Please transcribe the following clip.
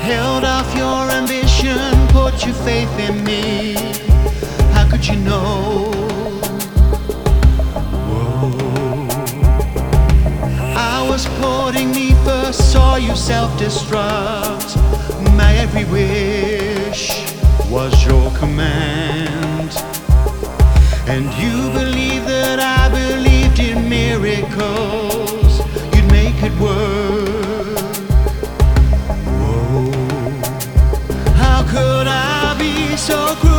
Held off your ambition, put your faith in me. How could you know? Whoa. I was putting me first, saw you self-destruct. My every wish was your command. And you believed that I believed in miracles. You'd make it work. Whoa. How could I be so cruel?